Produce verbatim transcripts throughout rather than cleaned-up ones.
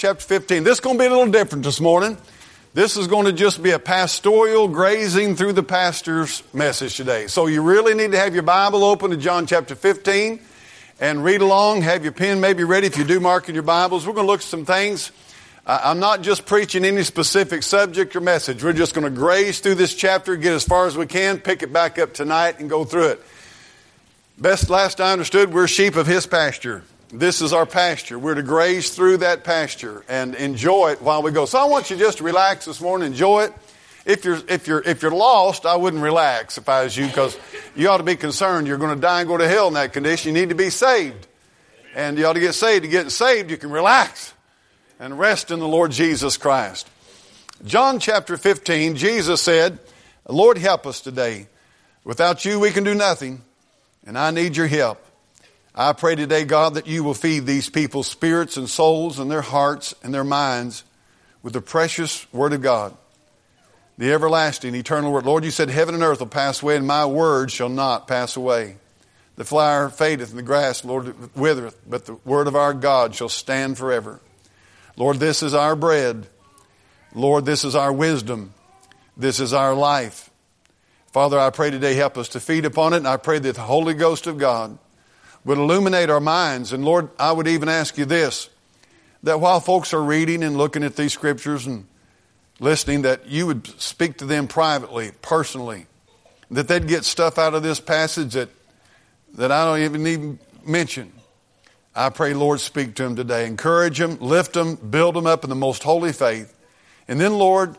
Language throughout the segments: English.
Chapter fifteen. This is going to be a little different this morning. This is going to just be a pastoral grazing through the pastor's message today. So you really need to have your Bible open to John chapter fifteen and read along. Have your pen maybe ready if you do mark in your Bibles. We're going to look at some things. I'm not just preaching any specific subject or message. We're just going to graze through this chapter, get as far as we can, pick it back up tonight and go through it. Best last I understood, we're sheep of His pasture. This is our pasture. We're to graze through that pasture and enjoy it while we go. So I want you just to relax this morning, enjoy it. If you're if you're if you're lost, I wouldn't relax if I was you, because you ought to be concerned you're going to die and go to hell in that condition. You need to be saved, and you ought to get saved. To get saved, you can relax and rest in the Lord Jesus Christ. John chapter fifteen, Jesus said, "Lord, help us today. Without you, we can do nothing, and I need your help. I pray today, God, that you will feed these people's spirits and souls and their hearts and their minds with the precious Word of God, the everlasting, eternal Word. Lord, you said heaven and earth will pass away, and my word shall not pass away. The flower fadeth and the grass, Lord, withereth, but the word of our God shall stand forever. Lord, this is our bread. Lord, this is our wisdom. This is our life. Father, I pray today, help us to feed upon it, and I pray that the Holy Ghost of God would illuminate our minds. And Lord, I would even ask you this, that while folks are reading and looking at these scriptures and listening, that you would speak to them privately, personally, that they'd get stuff out of this passage that, that I don't even need mention. I pray, Lord, speak to them today. Encourage them, lift them, build them up in the most holy faith. And then, Lord,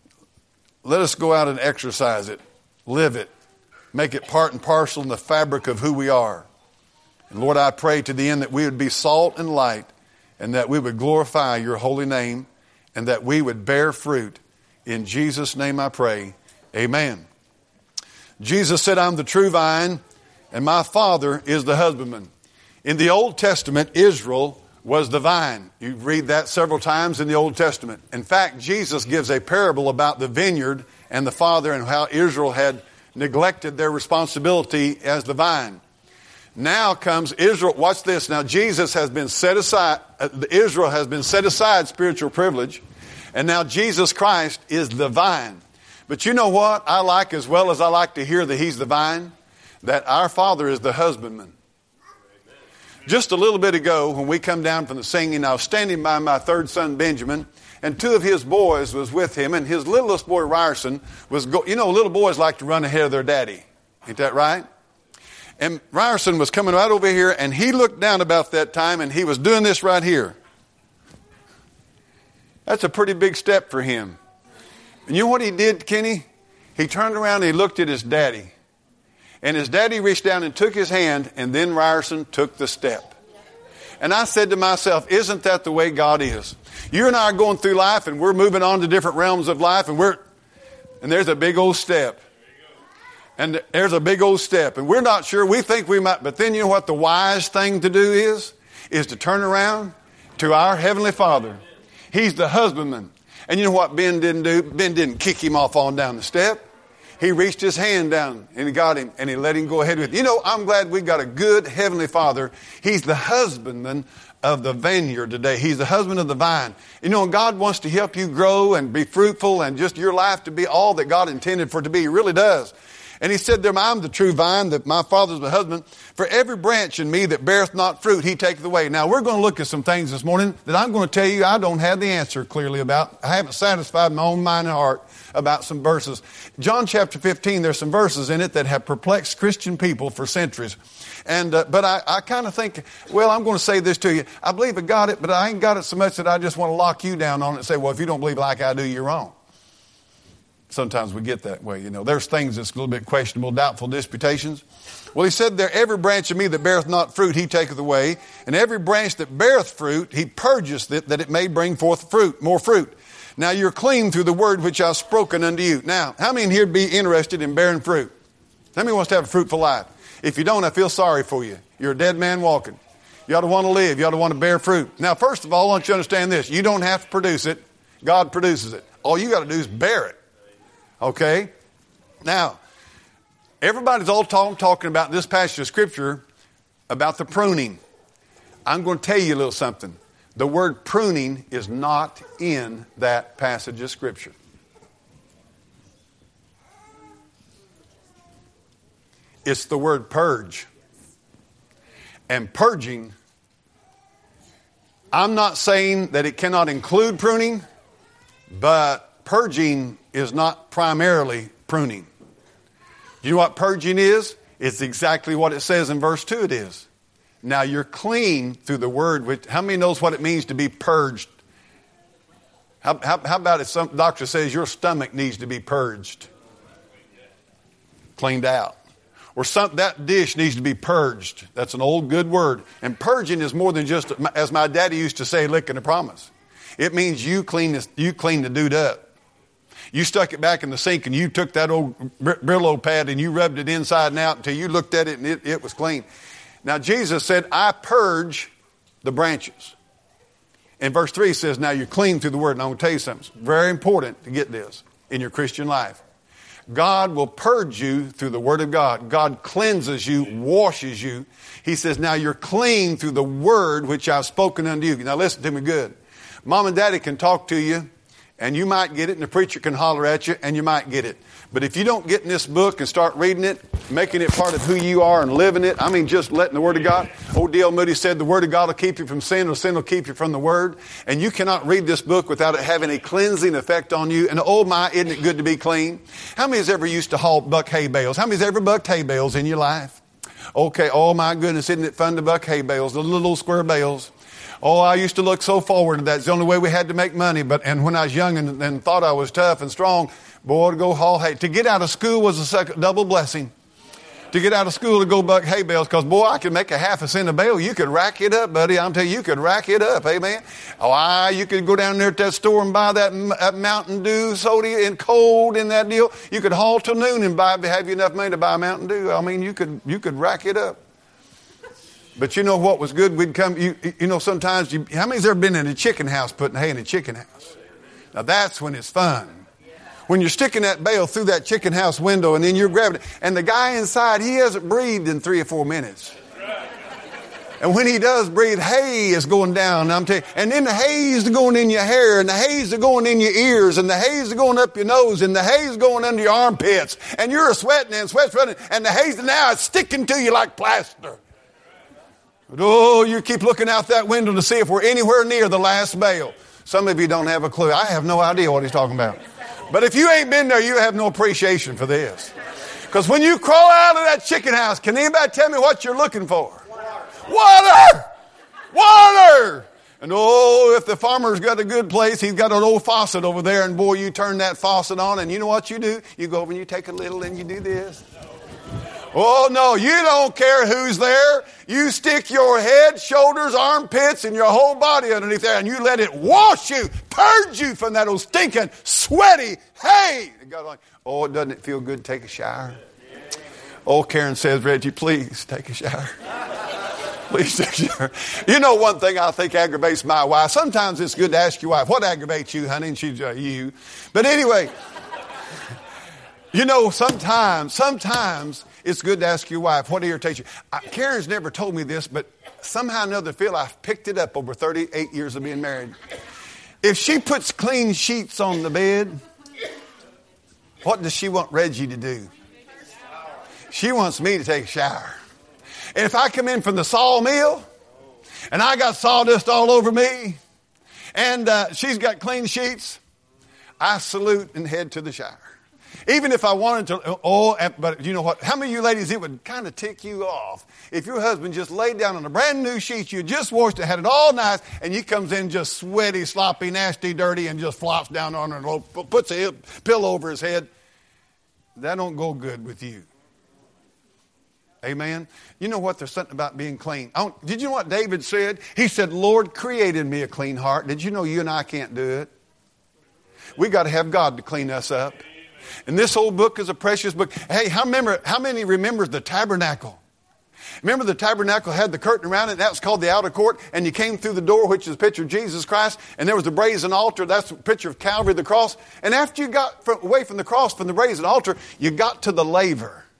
let us go out and exercise it, live it, make it part and parcel in the fabric of who we are. And Lord, I pray to the end that we would be salt and light, and that we would glorify your holy name, and that we would bear fruit. In Jesus' name I pray. Amen. Jesus said, I'm the true vine, and my Father is the husbandman. In the Old Testament, Israel was the vine. You read that several times in the Old Testament. In fact, Jesus gives a parable about the vineyard and the Father, and how Israel had neglected their responsibility as the vine. Now comes Israel. Watch this. Now Jesus has been set aside. Uh, Israel has been set aside spiritual privilege. And now Jesus Christ is the vine. But you know what I like, as well as I like to hear that He's the vine? That our Father is the husbandman. Just a little bit ago, when we come down from the singing, I was standing by my third son, Benjamin, and two of his boys was with him. And his littlest boy, Ryerson, was go- you know, little boys like to run ahead of their daddy. Ain't that right? And Ryerson was coming right over here, and he looked down about that time, and he was doing this right here. That's a pretty big step for him. And you know what he did, Kenny? He turned around and he looked at his daddy. And his daddy reached down and took his hand, and then Ryerson took the step. And I said to myself, isn't that the way God is? You and I are going through life, and we're moving on to different realms of life, and we're, and there's a big old step. And there's a big old step. And we're not sure. We think we might. But then you know what the wise thing to do is? Is to turn around to our Heavenly Father. He's the husbandman. And you know what Ben didn't do? Ben didn't kick him off on down the step. He reached his hand down and he got him and he let him go ahead with it. You know, I'm glad we've got a good Heavenly Father. He's the husbandman of the vineyard today. He's the husband of the vine. You know, God wants to help you grow and be fruitful and just your life to be all that God intended for it to be. He really does. And he said, there, I'm the true vine, that my Father's the husband. For every branch in me that beareth not fruit, he taketh away. Now, we're going to look at some things this morning that I'm going to tell you I don't have the answer clearly about. I haven't satisfied my own mind and heart about some verses. John chapter fifteen, there's some verses in it that have perplexed Christian people for centuries. And uh, But I, I kind of think, well, I'm going to say this to you. I believe I got it, but I ain't got it so much that I just want to lock you down on it and say, well, if you don't believe like I do, you're wrong. Sometimes we get that way, you know. There's things that's a little bit questionable, doubtful disputations. Well, he said there, every branch of me that beareth not fruit, he taketh away. And every branch that beareth fruit, he purgeth it, that it may bring forth fruit, more fruit. Now you're clean through the word which I've spoken unto you. Now, how many here be interested in bearing fruit? How many wants to have a fruitful life? If you don't, I feel sorry for you. You're a dead man walking. You ought to want to live. You ought to want to bear fruit. Now, first of all, I want you to understand this. You don't have to produce it. God produces it. All you got to do is bear it. Okay? Now, everybody's all talk, talking about this passage of Scripture about the pruning. I'm going to tell you a little something. The word pruning is not in that passage of Scripture. It's the word purge. And purging, I'm not saying that it cannot include pruning, but purging is not primarily pruning. You know what purging is? It's exactly what it says in verse two it is. Now you're clean through the word. Which, how many knows what it means to be purged? How, how, how about if some doctor says your stomach needs to be purged? Cleaned out. Or some, that dish needs to be purged. That's an old good word. And purging is more than just, as my daddy used to say, licking a promise. It means you clean this, you clean the dude up. You stuck it back in the sink and you took that old Brillo pad and you rubbed it inside and out until you looked at it and it, it was clean. Now Jesus said, I purge the branches. And verse three says, now you're clean through the word. And I'm going to tell you something. It's very important to get this in your Christian life. God will purge you through the word of God. God cleanses you, washes you. He says, now you're clean through the word which I've spoken unto you. Now listen to me good. Mom and daddy can talk to you and you might get it and the preacher can holler at you and you might get it. But if you don't get in this book and start reading it, making it part of who you are and living it, I mean just letting the word of God. Old D L Moody said the word of God will keep you from sin or sin will keep you from the word. And you cannot read this book without it having a cleansing effect on you. And oh my, isn't it good to be clean? How many has ever used to haul buck hay bales? How many has ever bucked hay bales in your life? Okay, oh my goodness, isn't it fun to buck hay bales, the little, little square bales? Oh, I used to look so forward to that. It's the only way we had to make money. But and when I was young and, and thought I was tough and strong, boy, to go haul hay. To get out of school was a second, double blessing. To get out of school to go buck hay bales, because boy, I could make a half a cent a bale. You could rack it up, buddy. I'm telling you, you could rack it up, amen. Oh, I, you could go down there at that store and buy that, that Mountain Dew soda and cold in that deal. You could haul till noon and buy, have you enough money to buy Mountain Dew. I mean, you could you could rack it up. But you know what was good? We'd come, you, you know, sometimes, you, how many's ever been in a chicken house putting hay in a chicken house? Now that's when it's fun. When you're sticking that bale through that chicken house window and then you're grabbing it. And the guy inside, he hasn't breathed in three or four minutes. And when he does breathe, hay is going down. I'm telling you, and then the haze is going in your hair, and the haze is going in your ears, and the haze is going up your nose, and the haze is going under your armpits. And you're sweating and sweat's running, and the haze now is sticking to you like plaster. But oh, you keep looking out that window to see if we're anywhere near the last bale. Some of you don't have a clue. I have no idea what he's talking about. But if you ain't been there, you have no appreciation for this. Because when you crawl out of that chicken house, can anybody tell me what you're looking for? Water! Water! And oh, if the farmer's got a good place, he's got an old faucet over there, and boy, you turn that faucet on, and you know what you do? You go over and you take a little and you do this. Oh, no, you don't care who's there. You stick your head, shoulders, armpits, and your whole body underneath there, and you let it wash you, purge you from that old stinking, sweaty hay. Oh, doesn't it feel good to take a shower? Oh, Karen says, Reggie, please take a shower. Please take a shower. You know one thing I think aggravates my wife? Sometimes it's good to ask your wife, what aggravates you, honey? And she's uh, you. But anyway, you know, sometimes, sometimes it's good to ask your wife, what irritates you? I, Karen's never told me this, but somehow or another, Phil, I've picked it up over thirty-eight years of being married. If she puts clean sheets on the bed, what does she want Reggie to do? She wants me to take a shower. And if I come in from the sawmill, and I got sawdust all over me, and uh, she's got clean sheets, I salute and head to the shower. Even if I wanted to, oh, but you know what? How many of you ladies, it would kind of tick you off if your husband just laid down on a brand new sheet, you just washed it, had it all nice, and he comes in just sweaty, sloppy, nasty, dirty, and just flops down on her and puts a pillow over his head. That don't go good with you. Amen. You know what? There's something about being clean. I don't, did you know what David said? He said, Lord, create in me a clean heart. Did you know you and I can't do it? We got to have God to clean us up. And this whole book is a precious book. Hey, how, remember, how many remembers the tabernacle? Remember the tabernacle had the curtain around it? That was called the outer court. And you came through the door, which is a picture of Jesus Christ. And there was the brazen altar. That's a picture of Calvary, the cross. And after you got from, away from the cross, from the brazen altar, you got to the laver.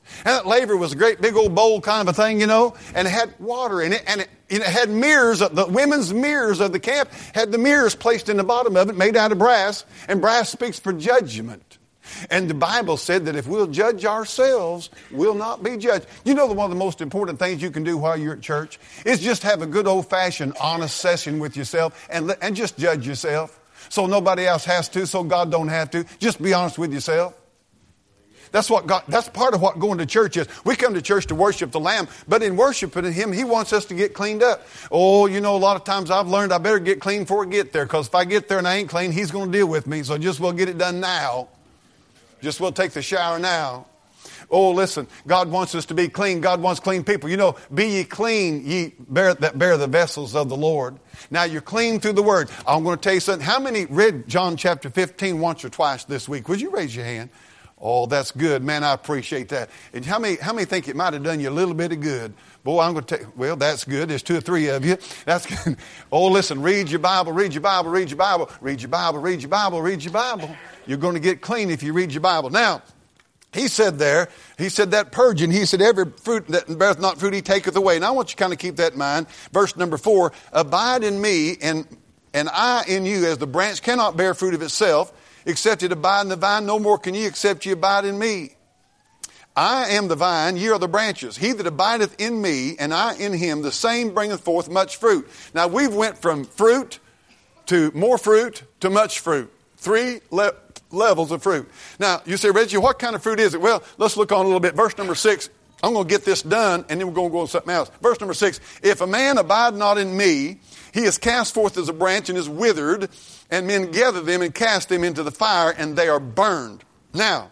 And that laver was a great big old bowl kind of a thing, you know, and it had water in it, and it, it had mirrors. The women's mirrors of the camp had the mirrors placed in the bottom of it, made out of brass, and brass speaks for judgment. And the Bible said that if we'll judge ourselves, we'll not be judged. You know, one of the most important things you can do while you're at church is just have a good old-fashioned honest session with yourself and, and just judge yourself. So nobody else has to, so God don't have to. Just be honest with yourself. That's what God, that's part of what going to church is. We come to church to worship the Lamb, but in worshiping Him, He wants us to get cleaned up. Oh, you know, a lot of times I've learned I better get clean before I get there, because if I get there and I ain't clean, He's going to deal with me. So just we'll get it done now. Just we'll take the shower now. Oh, listen, God wants us to be clean. God wants clean people. You know, be ye clean, ye bear, that bear the vessels of the Lord. Now you're clean through the Word. I'm going to tell you something. How many read John chapter fifteen once or twice this week? Would you raise your hand? Oh, that's good. Man, I appreciate that. And how many, how many think it might have done you a little bit of good? Boy, I'm going to tell you, well, that's good. There's two or three of you. That's good. Oh, listen, read your Bible, read your Bible, read your Bible, read your Bible, read your Bible, read your Bible. You're going to get clean if you read your Bible. Now, he said there, he said that purging, he said every fruit that beareth not fruit he taketh away. Now I want you to kind of keep that in mind. Verse number four, abide in me and, and I in you, as the branch cannot bear fruit of itself, except it abide in the vine, no more can ye except ye abide in me. I am the vine, ye are the branches. He that abideth in me and I in him, the same bringeth forth much fruit. Now we've went from fruit to more fruit to much fruit. Three le- levels of fruit. Now, you say, Reggie, what kind of fruit is it? Well, let's look on a little bit. Verse number six. I'm going to get this done, and then we're going to go on something else. Verse number six. If a man abide not in me, he is cast forth as a branch and is withered, and men gather them and cast them into the fire, and they are burned. Now,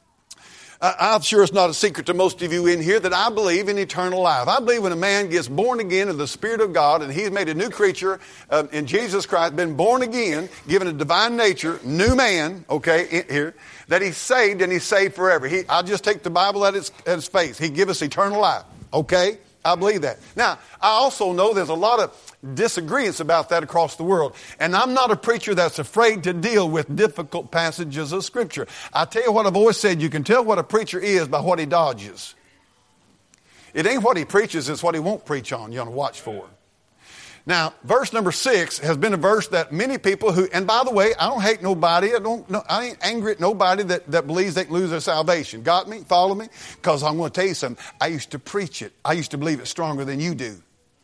I'm sure it's not a secret to most of you in here that I believe in eternal life. I believe when a man gets born again of the Spirit of God and he's made a new creature uh, in Jesus Christ, been born again, given a divine nature, new man, okay, in, here, that he's saved and he's saved forever. He, I'll just take the Bible at its, at its face. He give us eternal life, okay? I believe that. Now, I also know there's a lot of disagreements about that across the world. And I'm not a preacher that's afraid to deal with difficult passages of Scripture. I tell you what I've always said, you can tell what a preacher is by what he dodges. It ain't what he preaches, it's what he won't preach on you want to watch for. Now, verse number six has been a verse that many people who, and by the way, I don't hate nobody, I don't, no, I ain't angry at nobody that, that believes they can lose their salvation. Got me? Follow me? Because I'm going to tell you something. I used to preach it. I used to believe it stronger than you do.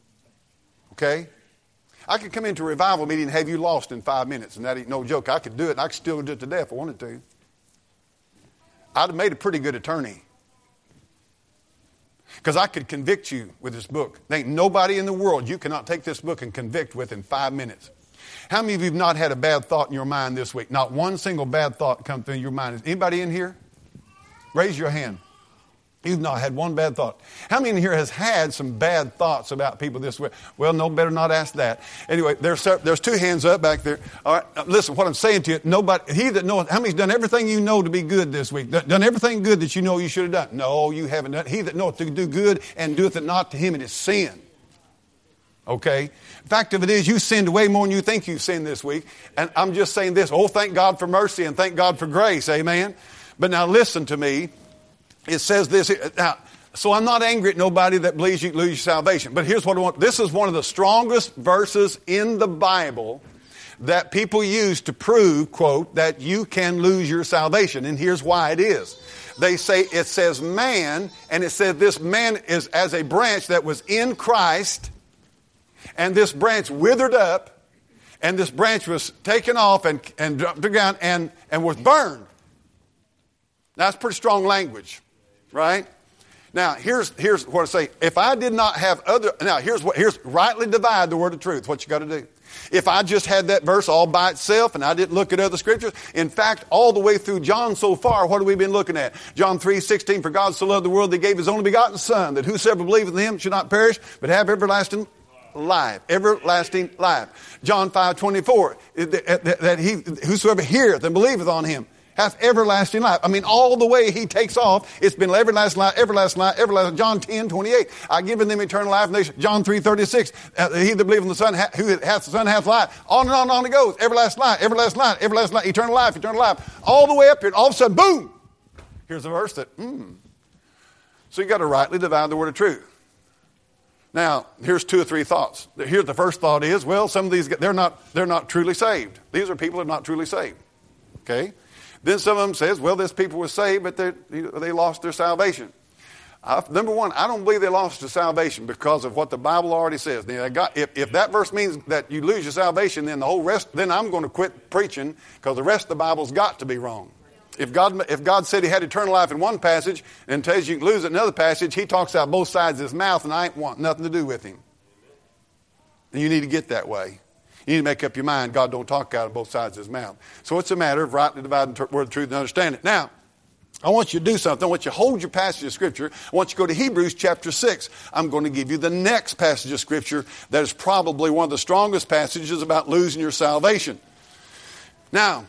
Okay? I could come into a revival meeting and have you lost in five minutes, and that ain't no joke. I could do it, and I could still do it today if I wanted to. I'd have made a pretty good attorney. Because I could convict you with this book. There ain't nobody in the world you cannot take this book and convict with in five minutes. How many of you have not had a bad thought in your mind this week? Not one single bad thought come through your mind. Is anybody in here? Raise your hand. You've not had one bad thought. How many in here has had some bad thoughts about people this way? Well, no, better not ask that. Anyway, there's there's two hands up back there. All right, listen, what I'm saying to you, nobody, he that knows, how many's done everything you know to be good this week? Done everything good that you know you should have done? No, you haven't done. He that knoweth to do good and doeth it not, to him it is sin. Okay? The fact of it is, you sinned way more than you think you sinned this week. And I'm just saying this, oh, thank God for mercy and thank God for grace, amen? But now listen to me. It says this, now, so I'm not angry at nobody that believes you lose your salvation. But here's what I want. This is one of the strongest verses in the Bible that people use to prove, quote, that you can lose your salvation. And here's why it is. They say, it says man, and it says this man is as a branch that was in Christ, and this branch withered up, and this branch was taken off and, and dropped to the ground and, and was burned. Now, that's pretty strong language. Right? Now, here's here's what I say. If I did not have other, now here's what, here's rightly divide the word of truth. What you got to do. If I just had that verse all by itself and I didn't look at other scriptures, in fact, all the way through John so far, what have we been looking at? John three sixteen, for God so loved the world that he gave his only begotten Son, that whosoever believeth in him should not perish, but have everlasting life. Everlasting life. John five twenty-four, that, that he, whosoever heareth and believeth on him, hath everlasting life. I mean, all the way he takes off, it's been everlasting life, everlasting life, everlasting. John ten twenty-eight, I given them eternal life. And they, John three thirty-six, uh, he that believeth in the Son, ha, who hath the Son hath life. On and on and on it goes. Everlasting life, everlasting life, everlasting life, eternal life, eternal life. All the way up here, and all of a sudden, boom! Here's a verse that, hmm, So you got to rightly divide the word of truth. Now, here's two or three thoughts. Here's the first thought is, well, some of these, they're not, they're not truly saved. These are people who are not truly saved. Okay? Then some of them says, well, this people were saved, but they they lost their salvation. Uh, number one, I don't believe they lost their salvation because of what the Bible already says. Now, got, if, if that verse means that you lose your salvation, then the whole rest, then I'm going to quit preaching because the rest of the Bible's got to be wrong. If God, if God said he had eternal life in one passage and tells you you can lose it in another passage, he talks out both sides of his mouth, and I ain't want nothing to do with him. And you need to get that way. You need to make up your mind. God don't talk out of both sides of his mouth. So it's a matter of rightly dividing the word of truth and understand it. Now, I want you to do something. I want you to hold your passage of Scripture. I want you to go to Hebrews chapter six. I'm going to give you the next passage of Scripture that is probably one of the strongest passages about losing your salvation. Now,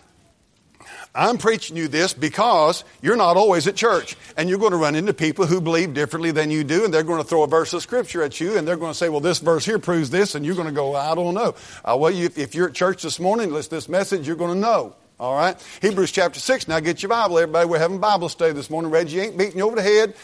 I'm preaching you this because you're not always at church, and you're going to run into people who believe differently than you do, and they're going to throw a verse of Scripture at you, and they're going to say, well, this verse here proves this, and you're going to go, I don't know. Uh, well, you, if you're at church this morning, listen to this message, you're going to know. All right? Hebrews chapter six. Now get your Bible, everybody. We're having Bible study this morning. Reggie ain't beating you over the head.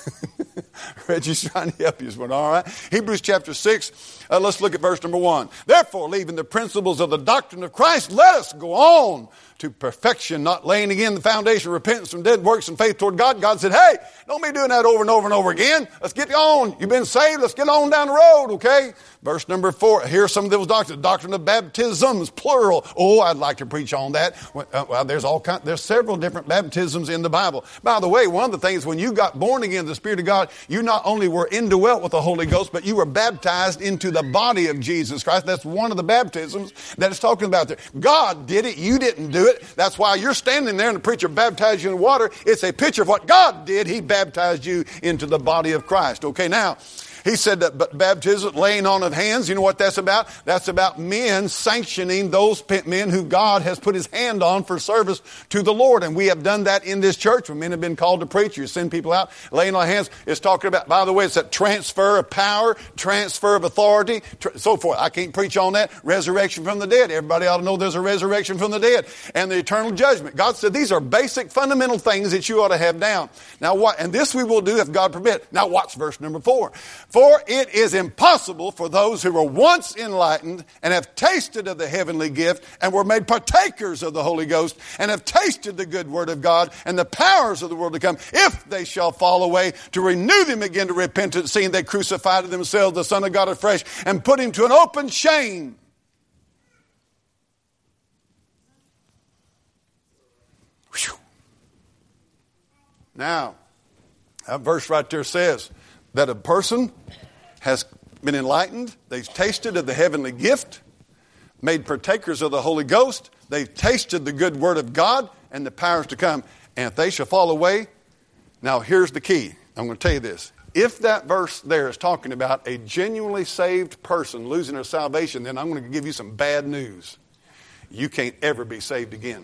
Reggie's trying to help you this morning. All right? Hebrews chapter six. Uh, let's look at verse number one. Therefore, leaving the principles of the doctrine of Christ, let us go on to perfection, not laying again the foundation of repentance from dead works and faith toward God. God said, hey, don't be doing that over and over and over again. Let's get on. You've been saved. Let's get on down the road, okay? Verse number four. Here's some of those doctrines. Doctrine of baptisms, plural. Oh, I'd like to preach on that. Well, there's all kind, there's several different baptisms in the Bible. By the way, one of the things, when you got born again, the Spirit of God, you not only were indwelt with the Holy Ghost, but you were baptized into the body of Jesus Christ. That's one of the baptisms that it's talking about there. God did it. You didn't do it. That's why you're standing there and the preacher baptized you in water. It's a picture of what God did. He baptized you into the body of Christ. Okay, now, he said that baptism, laying on of hands, you know what that's about? That's about men sanctioning those men who God has put his hand on for service to the Lord. And we have done that in this church when men have been called to preach. You send people out, laying on hands. It's talking about, by the way, it's that transfer of power, transfer of authority, tr- so forth. I can't preach on that. Resurrection from the dead. Everybody ought to know there's a resurrection from the dead. And the eternal judgment. God said these are basic, fundamental things that you ought to have down. Now what? And this we will do if God permit. Now watch verse number four. For it is impossible for those who were once enlightened and have tasted of the heavenly gift and were made partakers of the Holy Ghost and have tasted the good word of God and the powers of the world to come, if they shall fall away, to renew them again to repentance, seeing they crucified to themselves the Son of God afresh and put him to an open shame. Whew. Now, that verse right there says that a person has been enlightened, they've tasted of the heavenly gift, made partakers of the Holy Ghost, they've tasted the good word of God and the powers to come, and if they shall fall away, now here's the key. I'm going to tell you this. If that verse there is talking about a genuinely saved person losing their salvation, then I'm going to give you some bad news. You can't ever be saved again.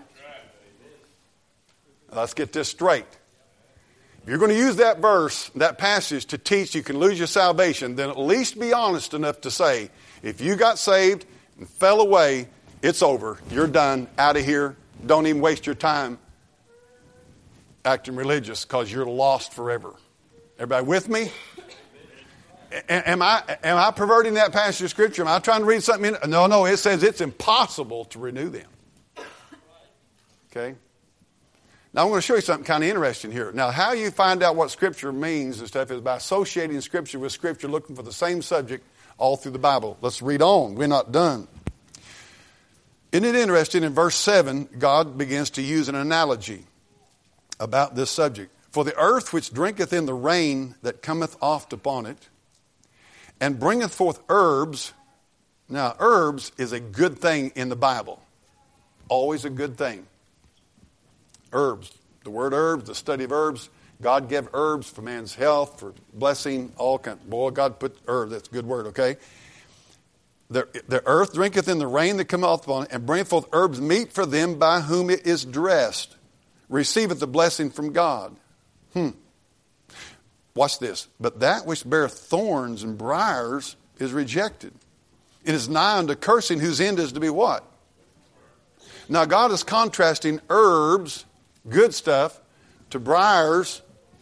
Let's get this straight. If you're going to use that verse, that passage to teach you can lose your salvation, then at least be honest enough to say, if you got saved and fell away, it's over. You're done. Out of here. Don't even waste your time acting religious because you're lost forever. Everybody with me? Am I, am I perverting that passage of Scripture? Am I trying to read something in? No, no. It says it's impossible to renew them. Okay? Now, I'm going to show you something kind of interesting here. Now, how you find out what Scripture means and stuff is by associating Scripture with Scripture, looking for the same subject all through the Bible. Let's read on. We're not done. Isn't it interesting? In verse seven, God begins to use an analogy about this subject. For the earth which drinketh in the rain that cometh oft upon it, and bringeth forth herbs. Now, herbs is a good thing in the Bible. Always a good thing. Herbs. The word herbs, the study of herbs. God gave herbs for man's health, for blessing, all kinds. Boy, God put herbs. That's a good word, okay? The, the earth drinketh in the rain that cometh upon it, and bringeth forth herbs meet for them by whom it is dressed. Receiveth the blessing from God. Hmm. Watch this. But that which beareth thorns and briars is rejected. It is nigh unto cursing, whose end is to be what? Now God is contrasting herbs, good stuff, to briars,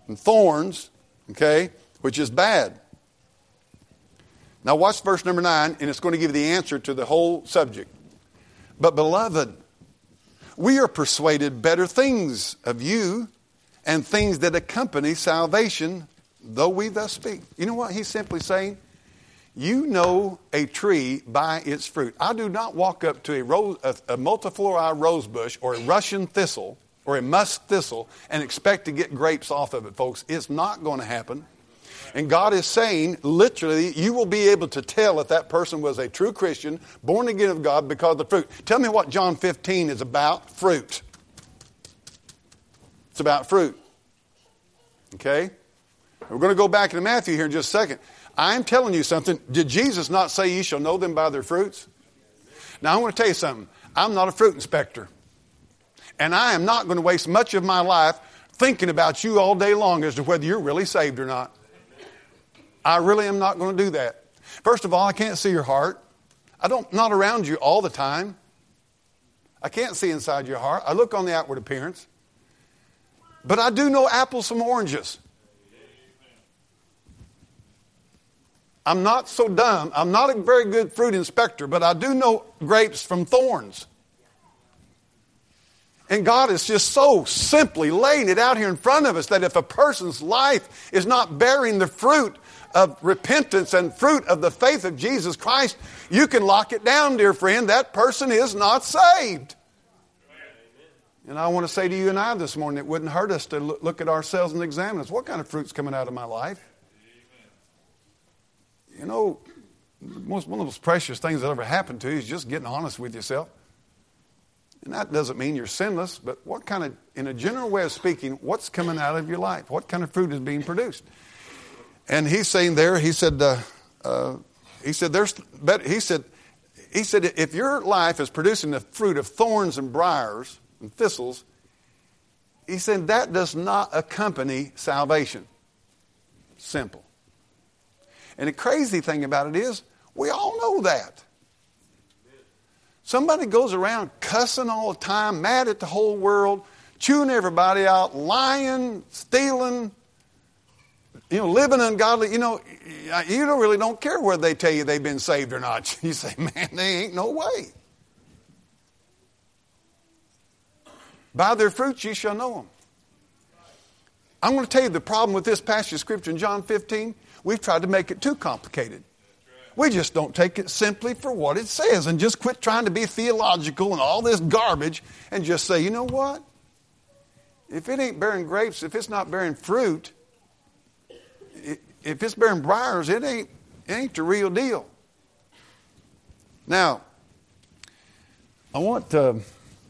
and thorns, okay, which is bad. Now watch verse number nine, and it's going to give you the answer to the whole subject. But beloved, we are persuaded better things of you, and things that accompany salvation, though we thus speak. You know what he's simply saying? You know a tree by its fruit. I do not walk up to a, rose, a, a multiflora rose bush or a Russian thistle or a musk thistle and expect to get grapes off of it, folks. It's not going to happen. And God is saying, literally, you will be able to tell if that person was a true Christian, born again of God, because of the fruit. Tell me what John fifteen is about. Fruit. It's about fruit. Okay? We're going to go back into Matthew here in just a second. I'm telling you something. Did Jesus not say ye shall know them by their fruits? Now, I want to tell you something. I'm not a fruit inspector. And I am not going to waste much of my life thinking about you all day long as to whether you're really saved or not. I really am not going to do that. First of all, I can't see your heart. I don't, not around you all the time. I can't see inside your heart. I look on the outward appearance. But I do know apples from oranges. I'm not so dumb. I'm not a very good fruit inspector, but I do know grapes from thorns. And God is just so simply laying it out here in front of us that if a person's life is not bearing the fruit of repentance and fruit of the faith of Jesus Christ, you can lock it down, dear friend. That person is not saved. And I want to say to you and I this morning, it wouldn't hurt us to look at ourselves and examine us. What kind of fruit's coming out of my life? You know, most, one of the most precious things that ever happened to you is just getting honest with yourself. And that doesn't mean you're sinless, but what kind of, in a general way of speaking, what's coming out of your life? What kind of fruit is being produced? And he's saying there, he said, uh, uh, he said, there's, but he said, he said, if your life is producing the fruit of thorns and briars and thistles, he said that does not accompany salvation. Simple. And the crazy thing about it is, we all know that. Somebody goes around cussing all the time, mad at the whole world, chewing everybody out, lying, stealing, you know, living ungodly. You know, you don't really don't care whether they tell you they've been saved or not. You say, man, they ain't no way. By their fruits ye shall know them. I'm going to tell you the problem with this passage of Scripture in John fifteen. We've tried to make it too complicated. We just don't take it simply for what it says and just quit trying to be theological and all this garbage and just say, you know what? If it ain't bearing grapes, if it's not bearing fruit, if it's bearing briars, it ain't, it ain't the real deal. Now, I want to,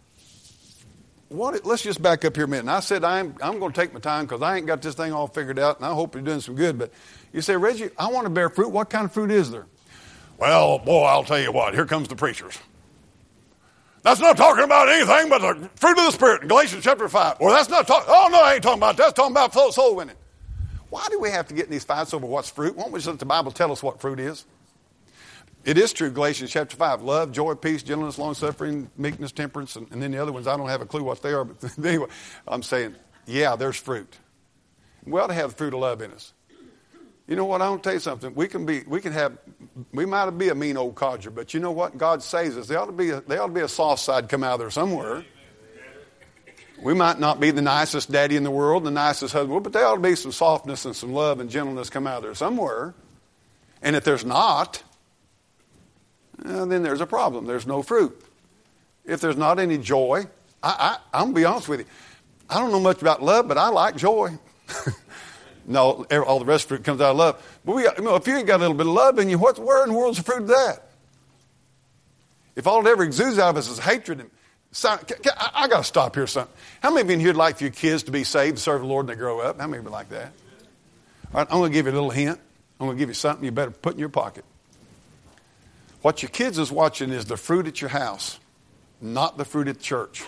what, let's just back up here a minute. And I said I'm, I'm going to take my time because I ain't got this thing all figured out, and I hope you're doing some good. But you say, Reggie, I want to bear fruit. What kind of fruit is there? Well, boy, I'll tell you what. Here comes the preachers. That's not talking about anything but the fruit of the Spirit in Galatians chapter five. Or that's not talking, oh, no, I ain't talking about that. That's talking about soul winning. Why do we have to get in these fights over what's fruit? Why don't we just let the Bible tell us what fruit is? It is true, Galatians chapter five. Love, joy, peace, gentleness, long-suffering, meekness, temperance, and, and then the other ones, I don't have a clue what they are. But anyway, I'm saying, yeah, there's fruit. We ought to have the fruit of love in us. You know what? I want to tell you something. We can be, we can have, we might be a mean old codger, but you know what? God saves us. There ought to be a, there ought to be a soft side come out of there somewhere. We might not be the nicest daddy in the world, the nicest husband, but there ought to be some softness and some love and gentleness come out of there somewhere. And if there's not, well, then there's a problem. There's no fruit. If there's not any joy, I, I, I'm going to be honest with you. I don't know much about love, but I like joy. No, all the rest of it comes out of love. But we got, you know, if you ain't got a little bit of love in you, what, where in the world's the fruit of that? If all it ever exudes out of us is hatred, and I, I got to stop here. Something. How many of you in here would like for your kids to be saved, serve the Lord, and they grow up? How many of you like that? All right, I'm going to give you a little hint. I'm going to give you something you better put in your pocket. What your kids is watching is the fruit at your house, not the fruit at church.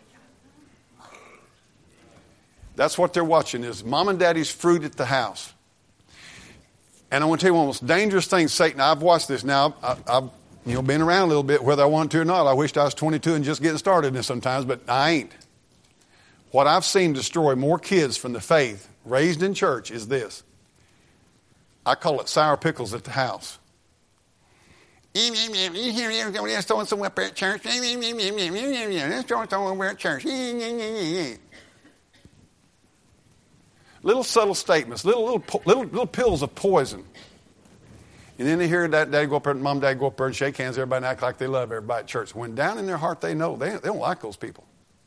That's what they're watching is mom and daddy's fruit at the house. And I want to tell you one of the most dangerous things, Satan, I've watched this now. I, I've you know, been around a little bit, whether I want to or not. I wished I was twenty-two and just getting started in this sometimes, but I ain't. What I've seen destroy more kids from the faith raised in church, is this. I call it sour pickles at the house. You hear they're throwing some up there at church. They're throwing some over at church. Little subtle statements, little little little little pills of poison. And then they hear that daddy go up there, mom and dad go up there and shake hands, everybody act like they love everybody at church. When down in their heart they know they, they don't like those people.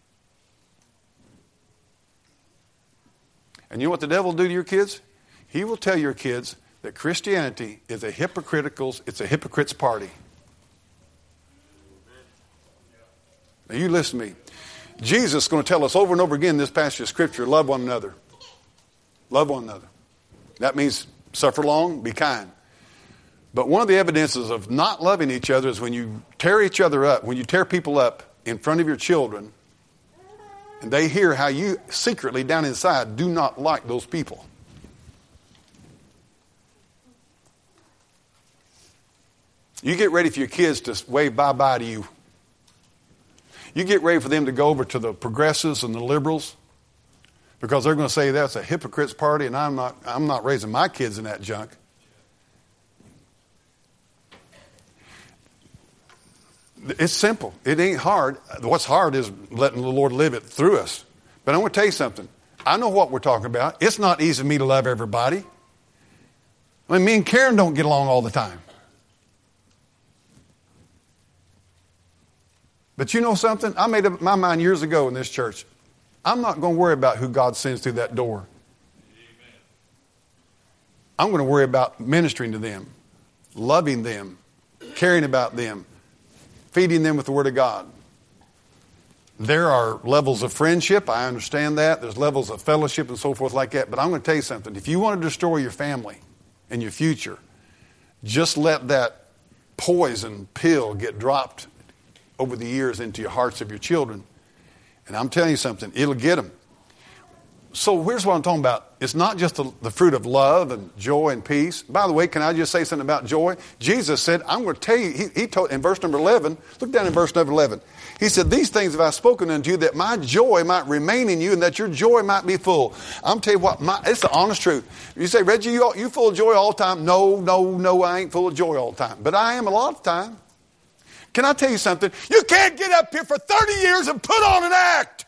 And you know what the devil will do to your kids? He will tell your kids that Christianity is a hypocritical, it's a hypocrite's party. Now you listen to me. Jesus is going to tell us over and over again in this passage of Scripture, love one another. Love one another. That means suffer long, be kind. But one of the evidences of not loving each other is when you tear each other up, when you tear people up in front of your children, and they hear how you secretly down inside do not like those people. You get ready for your kids to wave bye-bye to you. You get ready for them to go over to the progressives and the liberals because they're going to say that's a hypocrite's party and I'm not, I'm not raising my kids in that junk. It's simple. It ain't hard. What's hard is letting the Lord live it through us. But I want to tell you something. I know what we're talking about. It's not easy for me to love everybody. I mean, me and Karen don't get along all the time. But you know something? I made up my mind years ago in this church. I'm not going to worry about who God sends through that door. I'm going to worry about ministering to them, loving them, caring about them, feeding them with the Word of God. There are levels of friendship. I understand that. There's levels of fellowship and so forth like that. But I'm going to tell you something. If you want to destroy your family and your future, just let that poison pill get dropped over the years into your hearts of your children. And I'm telling you something, it'll get them. So here's what I'm talking about. It's not just the, the fruit of love and joy and peace. By the way, can I just say something about joy? Jesus said, I'm going to tell you, he, he told in verse number eleven, look down in verse number eleven. He said, these things have I spoken unto you that my joy might remain in you and that your joy might be full. I'm telling you what, my, it's the honest truth. You say, Reggie, you, you full of joy all the time? No, no, no, I ain't full of joy all the time. But I am a lot of the time. Can I tell you something? You can't get up here for thirty years and put on an act.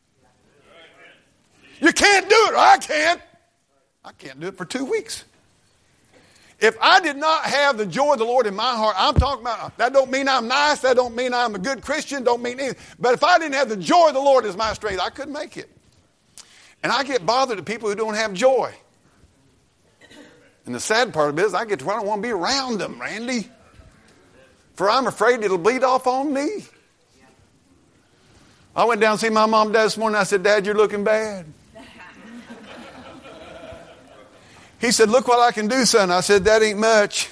You can't do it. I can't. I can't do it for two weeks. If I did not have the joy of the Lord in my heart, I'm talking about, that don't mean I'm nice. That don't mean I'm a good Christian. Don't mean anything. But if I didn't have the joy of the Lord as my strength, I couldn't make it. And I get bothered at people who don't have joy. And the sad part of it is I get to where I don't want to be around them, Randy. For I'm afraid it'll bleed off on me. I went down to see my mom and dad this morning. I said, Dad, you're looking bad. He said, look what I can do, son. I said, that ain't much.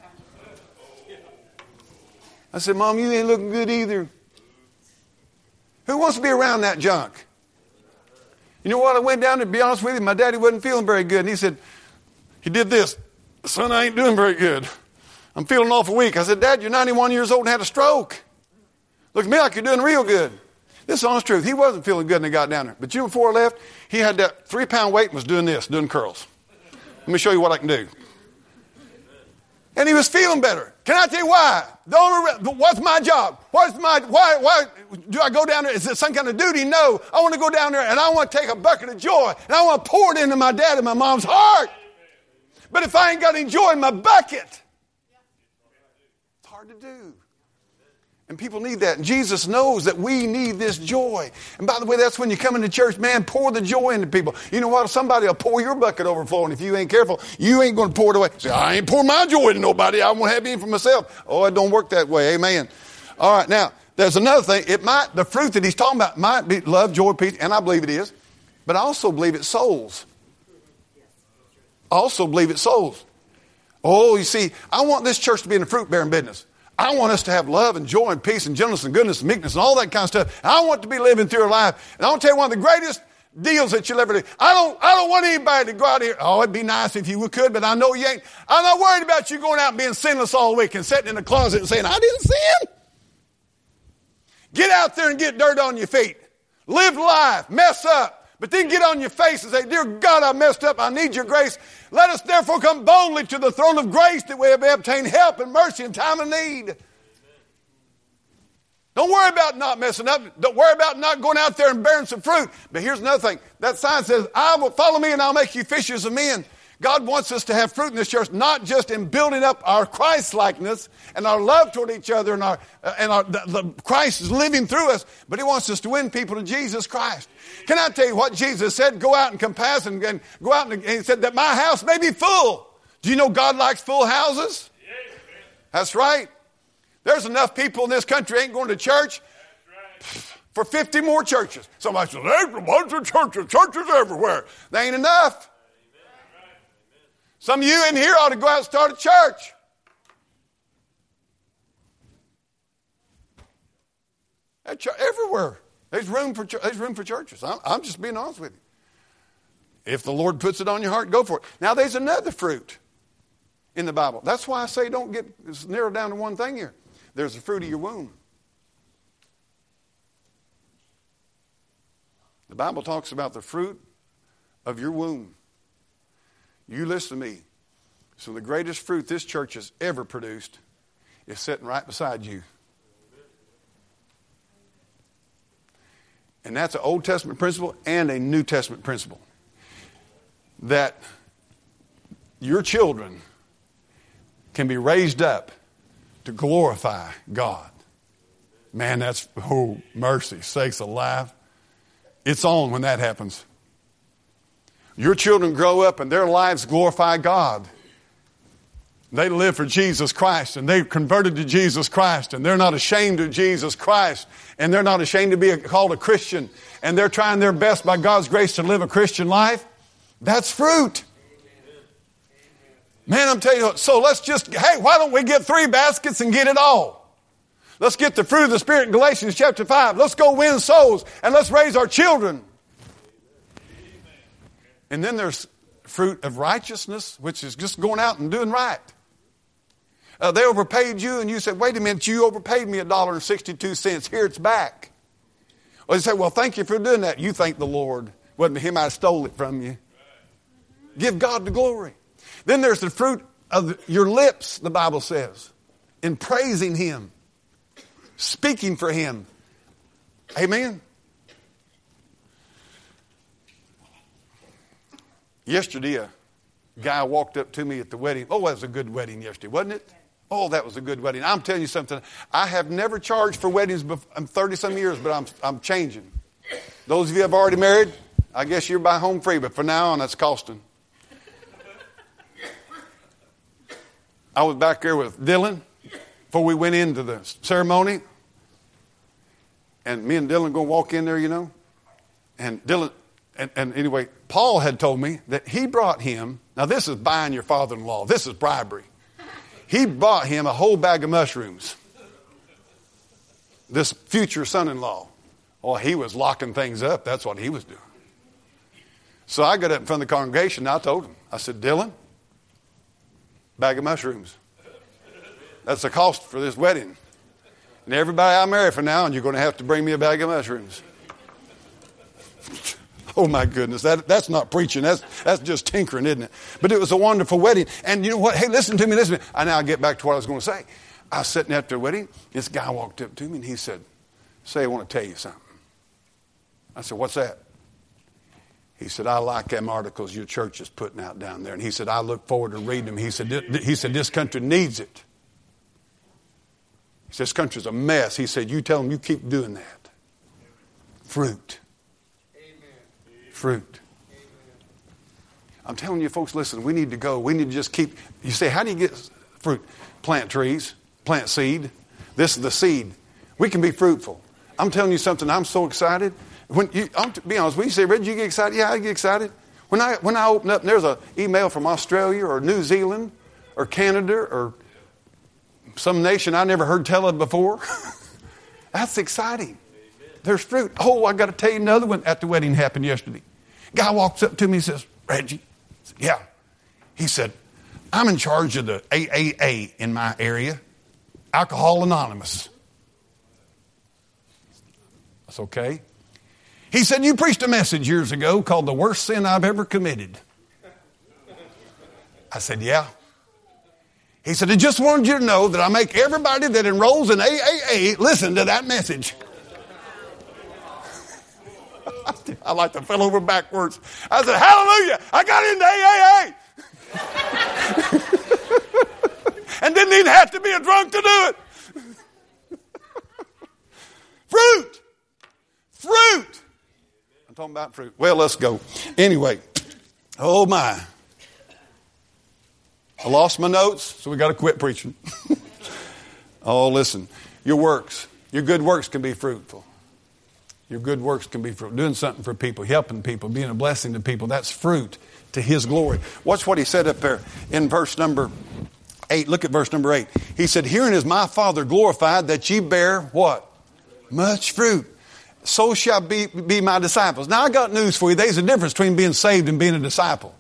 I said, Mom, you ain't looking good either. Who wants to be around that junk? You know what? I went down there, to be honest with you, my daddy wasn't feeling very good. And he said, he did this. Son, I ain't doing very good. I'm feeling awful weak. I said, Dad, you're ninety-one years old and had a stroke. Look at me like you're doing real good. This is honest truth. He wasn't feeling good when he got down there. But you know, before I left, he had that three-pound weight and was doing this, doing curls. Let me show you what I can do. And he was feeling better. Can I tell you why? The only, what's my job? What's my, why, why do I go down there? Is it some kind of duty? No. I want to go down there and I want to take a bucket of joy and I want to pour it into my dad and my mom's heart. But if I ain't got any joy in my bucket, it's hard to do. And people need that. And Jesus knows that we need this joy. And by the way, that's when you come into church, man, pour the joy into people. You know what? Somebody will pour your bucket overflowing. If you ain't careful, you ain't going to pour it away. Say, I ain't pour my joy into nobody. I won't have any for myself. Oh, it don't work that way. Amen. All right. Now, there's another thing. It might, the fruit that he's talking about might be love, joy, peace, and I believe it is. But I also believe it's souls. I also believe it's souls. Oh, you see, I want this church to be in the fruit-bearing business. I want us to have love and joy and peace and gentleness and goodness and meekness and all that kind of stuff. And I want to be living through a life. And I want to tell you one of the greatest deals that you'll ever do. I don't, I don't want anybody to go out here. Oh, it'd be nice if you could, but I know you ain't. I'm not worried about you going out and being sinless all week and sitting in the closet and saying, I didn't sin. Get out there and get dirt on your feet. Live life. Mess up. But then get on your face and say, dear God, I messed up. I need your grace. Let us therefore come boldly to the throne of grace that we may obtain help and mercy in time of need. Don't worry about not messing up. Don't worry about not going out there and bearing some fruit. But here's another thing. That sign says, I will follow me and I'll make you fishers of men. God wants us to have fruit in this church, not just in building up our Christ-likeness and our love toward each other and our uh, and our the, the Christ is living through us, but He wants us to win people to Jesus Christ. Can I tell you what Jesus said? Go out and compass and, and go out and, and He said that my house may be full. Do you know God likes full houses? Yes, that's right. There's enough people in this country ain't going to church for fifty more churches. Somebody says, there's a bunch of churches, churches everywhere. They ain't enough. Some of you in here ought to go out and start a church. Everywhere. There's room for, there's room for churches. I'm, I'm just being honest with you. If the Lord puts it on your heart, go for it. Now there's another fruit in the Bible. That's why I say don't get it's narrowed down to one thing here. There's the fruit of your womb. The Bible talks about the fruit of your womb. You listen to me. So the greatest fruit this church has ever produced is sitting right beside you. And that's an Old Testament principle and a New Testament principle. That your children can be raised up to glorify God. Man, that's, oh, mercy, sakes alive. It's on when that happens. Your children grow up and their lives glorify God. They live for Jesus Christ and they've converted to Jesus Christ and they're not ashamed of Jesus Christ and they're not ashamed to be a, called a Christian and they're trying their best by God's grace to live a Christian life. That's fruit. Man, I'm telling you what, so let's just, hey, why don't we get three baskets and get it all? Let's get the fruit of the Spirit in Galatians chapter five. Let's go win souls and let's raise our children. And then there's fruit of righteousness, which is just going out and doing right. Uh, they overpaid you and you said, wait a minute, you overpaid me a dollar and sixty-two cents. Here it's back. Well, they say, well, thank you for doing that. You thank the Lord. Wasn't Him I stole it from you. Give God the glory. Then there's the fruit of your lips, the Bible says, in praising Him, speaking for Him. Amen. Yesterday, a guy walked up to me at the wedding. Oh, that was a good wedding yesterday, wasn't it? Oh, that was a good wedding. I'm telling you something. I have never charged for weddings before. I'm thirty-some years, but I'm I'm changing. Those of you who have already married, I guess you're by home free, but from now on, that's costing. I was back there with Dylan before we went into the ceremony. And me and Dylan going to walk in there, you know. And Dylan, and, and anyway, Paul had told me that he brought him, now this is buying your father-in-law. This is bribery. He bought him a whole bag of mushrooms. This future son-in-law. Oh, he was locking things up. That's what he was doing. So I got up in front of the congregation and I told him, I said, Dylan, bag of mushrooms. That's the cost for this wedding. And everybody I marry from now on, you're going to have to bring me a bag of mushrooms. Oh my goodness, that, that's not preaching. That's, that's just tinkering, isn't it? But it was a wonderful wedding. And you know what? Hey, listen to me, listen to me. I now get back to what I was going to say. I was sitting after the wedding. This guy walked up to me and he said, say, I want to tell you something. I said, what's that? He said, I like them articles your church is putting out down there. And he said, I look forward to reading them. He said, he said, this country needs it. He said, this country's a mess. He said, you tell them you keep doing that. Fruit. Fruit. I'm telling you, folks, listen, we need to go. We need to just keep. You say, how do you get fruit? Plant trees, plant seed. This is the seed. We can be fruitful. I'm telling you something. I'm so excited. When you, I'm to be honest, when you say, Reggie, you get excited? Yeah, I get excited. When I when I open up and there's an email from Australia or New Zealand or Canada or some nation I never heard tell of before, that's exciting. There's fruit. Oh, I got to tell you another one at the wedding happened yesterday. Guy walks up to me and says, Reggie, I said, yeah. He said, I'm in charge of the A A A in my area, Alcohol Anonymous. That's okay. He said, you preached a message years ago called The Worst Sin I've Ever Committed. I said, yeah. He said, I just wanted you to know that I make everybody that enrolls in A A A listen to that message. I like to fell over backwards. I said, hallelujah, I got into A A A. And didn't even have to be a drunk to do it. Fruit. Fruit. I'm talking about fruit. Well, let's go. Anyway, oh my. I lost my notes, so we got to quit preaching. Oh, listen. Your works, your good works can be fruitful. Your good works can be fruitful. Doing something for people, helping people, being a blessing to people, that's fruit to His glory. Watch what He said up there in verse number eight. Look at verse number eight. He said, herein is my Father glorified, that ye bear what? Much fruit. So shall be, be my disciples. Now, I got news for you. There's a difference between being saved and being a disciple.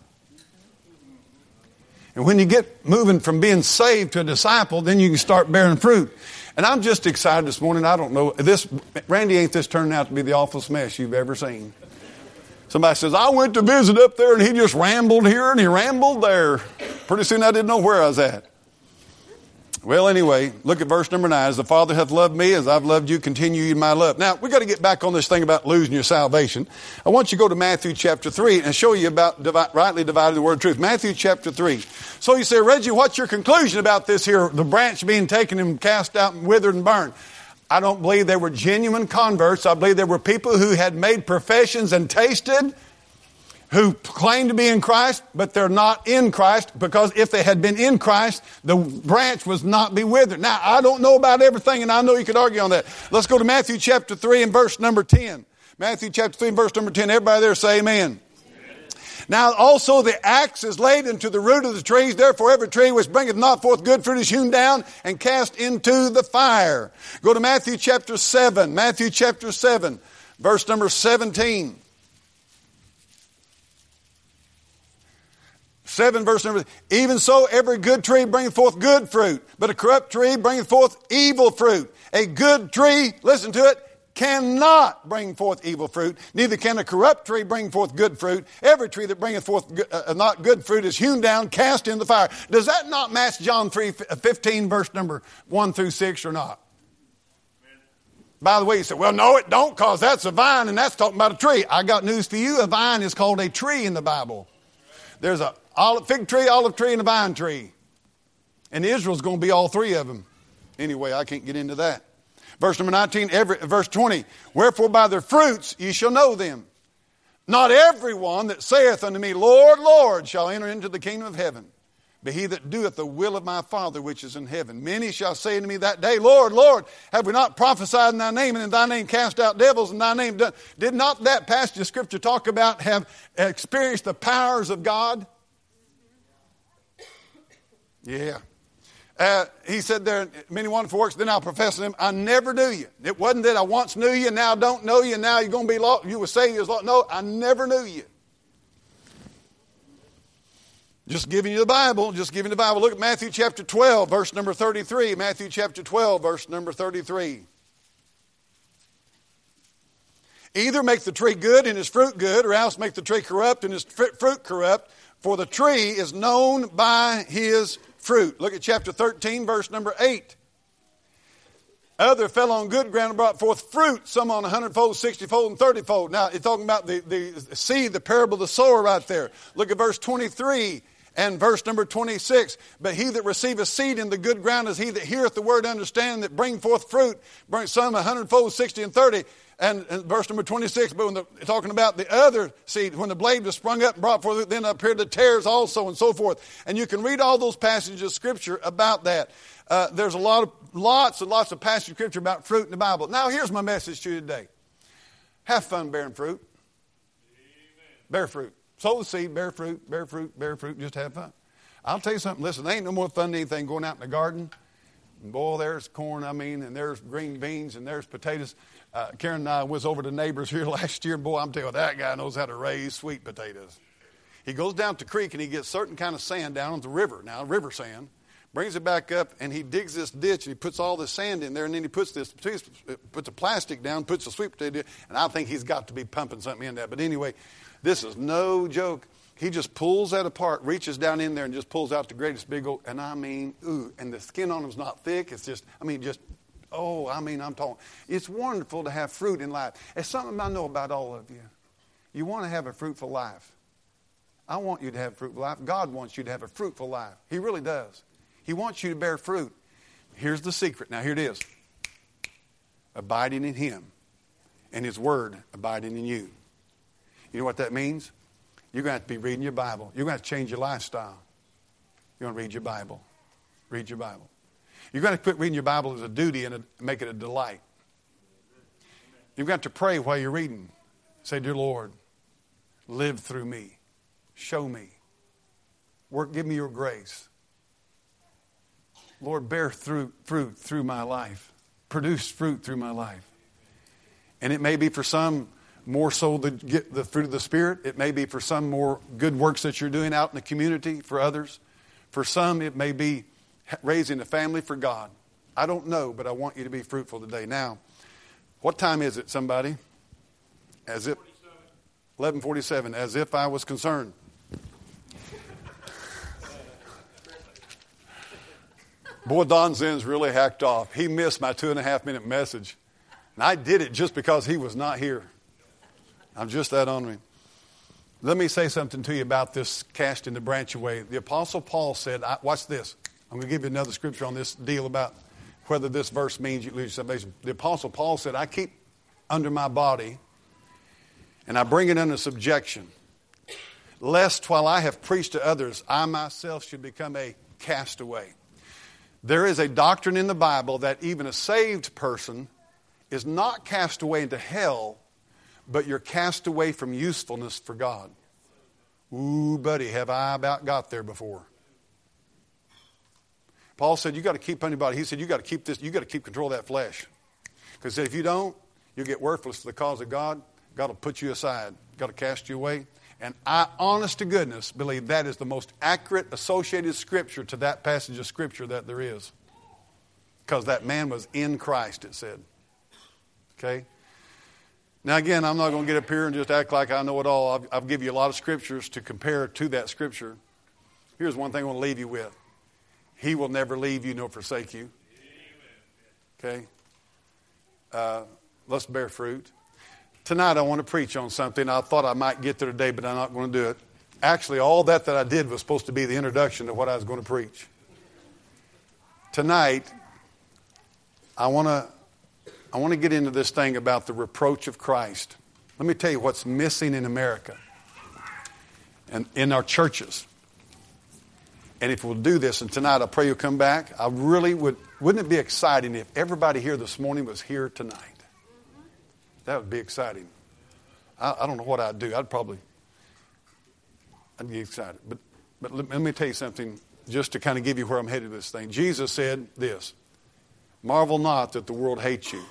And when you get moving from being saved to a disciple, then you can start bearing fruit. And I'm just excited this morning. I don't know. This Randy, ain't this turning out to be the awfulest mess you've ever seen? Somebody says, I went to visit up there and he just rambled here and he rambled there. Pretty soon I didn't know where I was at. Well, anyway, look at verse number nine. As the Father hath loved me, as I've loved you, continue in my love. Now, we've got to get back on this thing about losing your salvation. I want you to go to Matthew chapter three and show you about divi- rightly dividing the word of truth. Matthew chapter three. So you say, Reggie, what's your conclusion about this here, the branch being taken and cast out and withered and burned? I don't believe they were genuine converts. I believe there were people who had made professions and tasted, who claim to be in Christ, but they're not in Christ, because if they had been in Christ, the branch was not be withered. Now, I don't know about everything, and I know you could argue on that. Let's go to Matthew chapter three and verse number ten. Matthew chapter three and verse number ten. Everybody there say amen. Amen. Now, also the axe is laid into the root of the trees. Therefore, every tree which bringeth not forth good fruit is hewn down and cast into the fire. Go to Matthew chapter seven. Matthew chapter seven, verse number seventeen. Seven verse number, even so every good tree bringeth forth good fruit, but a corrupt tree bringeth forth evil fruit. A good tree, listen to it, cannot bring forth evil fruit, neither can a corrupt tree bring forth good fruit. Every tree that bringeth forth good, uh, not good fruit is hewn down, cast in the fire. Does that not match John three fifteen, verse number one through six, or not? By the way, you say, well, no, it don't, because that's a vine and that's talking about a tree. I got news for you. A vine is called a tree in the Bible. There's a olive, fig tree, olive tree, and a vine tree. And Israel's going to be all three of them. Anyway, I can't get into that. Verse number nineteen, every, verse twenty. Wherefore by their fruits ye shall know them. Not everyone that saith unto me, Lord, Lord, shall enter into the kingdom of heaven, but he that doeth the will of my Father which is in heaven. Many shall say unto me that day, Lord, Lord, have we not prophesied in thy name, and in thy name cast out devils, in thy name done? Did not that passage of Scripture talk about have experienced the powers of God? Yeah. Uh, he said there, many wonderful works, then I'll profess to them, I never knew you. It wasn't that I once knew you, now I don't know you, and now you're going to be lost. You will say you was lost. No, I never knew you. Just giving you the Bible, just giving you the Bible. Look at Matthew chapter twelve, verse number thirty-three. Matthew chapter twelve, verse number thirty-three. Either make the tree good and his fruit good, or else make the tree corrupt and his fruit corrupt, for the tree is known by his fruit. Look at chapter thirteen, verse number eight. Other fell on good ground and brought forth fruit, some on a hundredfold, sixtyfold, and thirtyfold. Now, it's talking about the, the seed, the parable of the sower right there. Look at verse twenty-three and verse number twenty-six. But he that receiveth seed in the good ground is he that heareth the word, understand, that bring forth fruit, bring some a hundredfold, sixty, and thirty. And, and verse number twenty-six, but when the, talking about the other seed, when the blade was sprung up and brought forth, then appeared the tares also, and so forth. And you can read all those passages of Scripture about that. Uh, there's a lot of, lots and lots of passages of Scripture about fruit in the Bible. Now, here's my message to you today. Have fun bearing fruit. Amen. Bear fruit. Sow the seed, bear fruit, bear fruit, bear fruit, just have fun. I'll tell you something, listen, there ain't no more fun than anything going out in the garden. And boy, there's corn, I mean, and there's green beans, and there's potatoes. Uh, Karen and I was over to neighbors here last year, and boy, I'm telling you, that guy knows how to raise sweet potatoes. He goes down to the creek, and he gets certain kind of sand down on the river. Now, river sand. brings it back up, and he digs this ditch, and he puts all this sand in there, and then he puts this, puts the plastic down, puts the sweet potato in, and I think he's got to be pumping something in there. But anyway, this is no joke. He just pulls that apart, reaches down in there, and just pulls out the greatest big old, and I mean, ooh, and the skin on them's not thick. It's just, I mean, just, oh, I mean, I'm talking. It's wonderful to have fruit in life. It's something I know about all of you. You want to have a fruitful life. I want you to have a fruitful life. God wants you to have a fruitful life. He really does. He wants you to bear fruit. Here's the secret. Now, here it is. Abiding in Him and His Word abiding in you. You know what that means? You're going to have to be reading your Bible. You're going to have to change your lifestyle. You're going to read your Bible. Read your Bible. You're going to quit reading your Bible as a duty and a, make it a delight. You've got to pray while you're reading. Say, dear Lord, live through me. Show me. Work, give me your grace. Lord, bear through, fruit through my life. Produce fruit through my life. And it may be for some more so to get the fruit of the Spirit. It may be for some more good works that you're doing out in the community for others. For some, it may be raising a family for God. I don't know, but I want you to be fruitful today. Now, what time is it, somebody? As if eleven forty-seven, as if I was concerned. Boy, Don Zinn's really hacked off. He missed my two and a half minute message. And I did it just because he was not here. I'm just that honoring. Let me say something to you about this casting the branch away. The Apostle Paul said, I, watch this. I'm going to give you another scripture on this deal about whether this verse means you lose your salvation. The Apostle Paul said, I keep under my body and I bring it under subjection, lest while I have preached to others, I myself should become a castaway. There is a doctrine in the Bible that even a saved person is not cast away into hell, but you're cast away from usefulness for God. Ooh, buddy, have I about got there before. Paul said, you got to keep on your body. He said, you got to keep this, you got to keep control of that flesh. Because if you don't, you'll get worthless for the cause of God. God will put you aside. God will cast you away. And I, honest to goodness, believe that is the most accurate associated scripture to that passage of scripture that there is. Because that man was in Christ, it said. Okay? Now again, I'm not going to get up here and just act like I know it all. I'll, I'll give you a lot of scriptures to compare to that scripture. Here's one thing I want to leave you with. He will never leave you nor forsake you. Okay? Uh, let's bear fruit. Tonight I want to preach on something. I thought I might get there today, but I'm not going to do it. Actually, all that that I did was supposed to be the introduction to what I was going to preach. Tonight, I want to I want to get into this thing about the reproach of Christ. Let me tell you what's missing in America and in our churches. And if we'll do this, and tonight I pray you'll come back, I really would, wouldn't it be exciting if everybody here this morning was here tonight? That would be exciting. I, I don't know what I'd do. I'd probably, I'd be excited. But, but let, let me tell you something, just to kind of give you where I'm headed with this thing. Jesus said this, marvel not that the world hates you.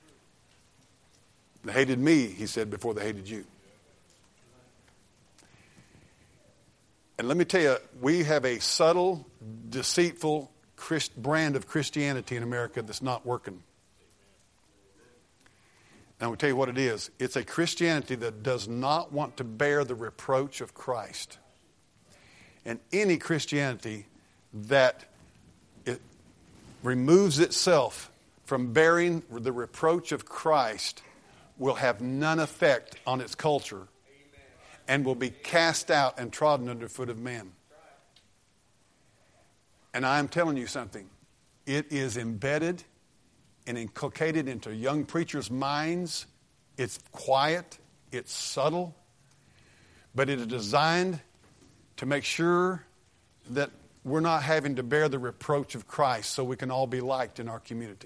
They hated me, he said, before they hated you. And let me tell you, we have a subtle, deceitful Christ, brand of Christianity in America that's not working. And I'm going to tell you what it is. It's a Christianity that does not want to bear the reproach of Christ. And any Christianity that it removes itself from bearing the reproach of Christ will have none effect on its culture and will be cast out and trodden under the foot of men. And I am telling you something. It is embedded and inculcated into young preachers' minds. It's quiet, it's subtle, but it is designed to make sure that we're not having to bear the reproach of Christ so we can all be liked in our community.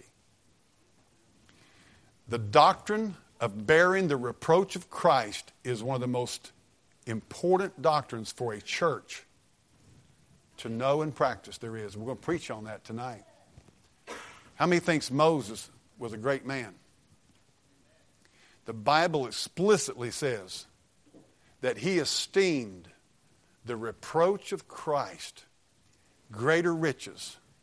The doctrine of bearing the reproach of Christ is one of the most important doctrines for a church to know and practice there is. We're going to preach on that tonight. How many thinks Moses was a great man? The Bible explicitly says that he esteemed the reproach of Christ greater riches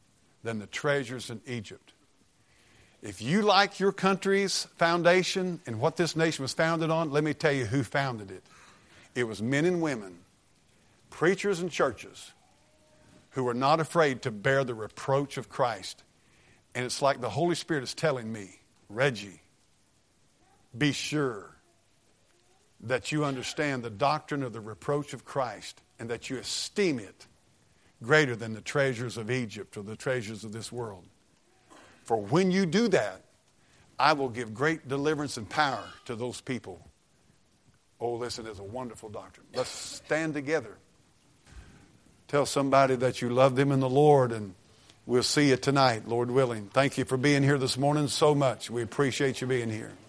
than the treasures in Egypt. If you like your country's foundation and what this nation was founded on, let me tell you who founded it. It was men and women, preachers and churches, who were not afraid to bear the reproach of Christ. And it's like the Holy Spirit is telling me, Reggie, be sure that you understand the doctrine of the reproach of Christ and that you esteem it greater than the treasures of Egypt or the treasures of this world. For when you do that, I will give great deliverance and power to those people. Oh, listen, it's a wonderful doctrine. Let's stand together. Tell somebody that you love them in the Lord, and we'll see you tonight, Lord willing. Thank you for being here this morning so much. We appreciate you being here.